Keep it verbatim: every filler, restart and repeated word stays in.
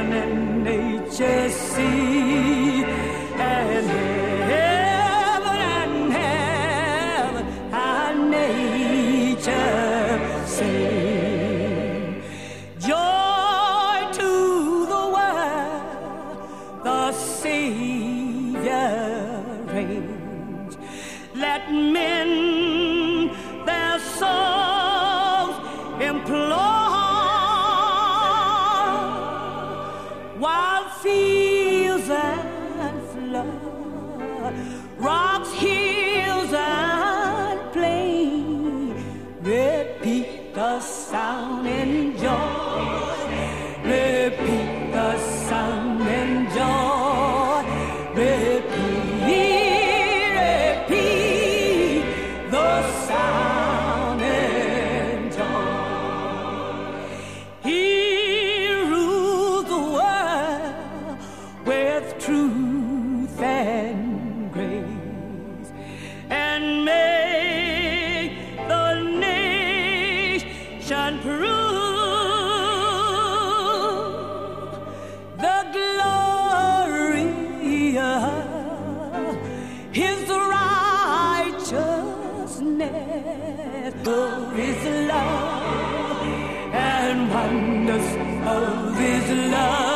heaven and nature see, and heaven and heaven and nature sing. Joy to the world, the Savior reigns. Let men their souls implore, while fields and flood, rocks, hills and plain, repeat the sound and joy, repeat the sound and joy, repeat, repeat the sound and joy. He rules the world with truth and grace, and make the nation prove the glory of his righteousness, of his love, and wonders of his love.